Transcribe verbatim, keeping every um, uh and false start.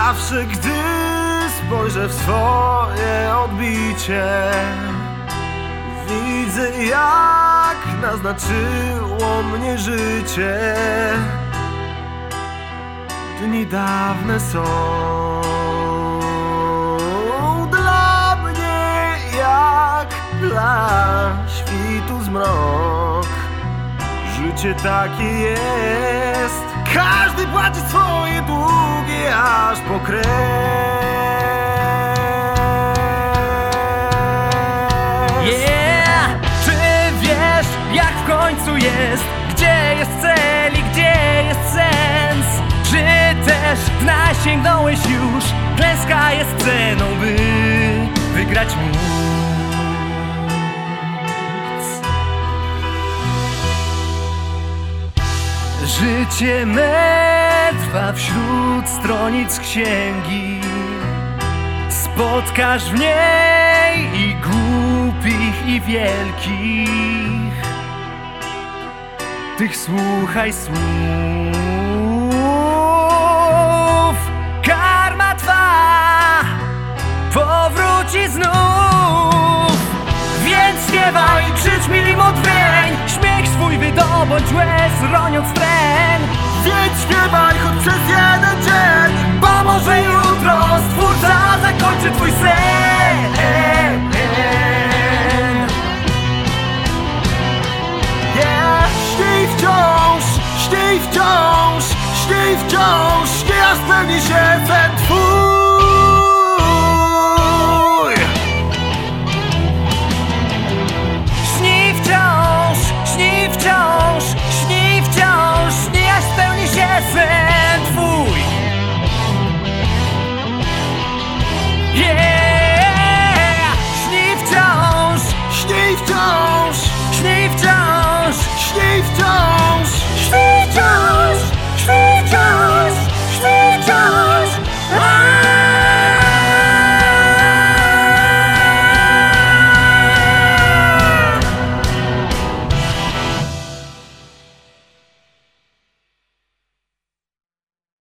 Zawsze gdy spojrzę w swoje odbicie, widzę jak naznaczyło mnie życie. Dni dawne są dla mnie jak dla świtu zmrok. Życie takie jest, każdy płaci swoje długi aż po krew. Yeah! Czy wiesz jak w końcu jest? Gdzie jest cel i gdzie jest sens? Czy też dna sięgnąłeś już? Klęska jest ceną, by wygrać móc. Życie me trwa wśród stronic księgi. Spotkasz w niej i głupich, i wielkich. Tych słuchaj słów. Karma twa powróci znów. Więc śpiewaj, krzycz mimo drwień, śmiech swój wydobądź łez, roniąc tlen. Więc śpiewaj choć przez jeden dzień, Bo może jutro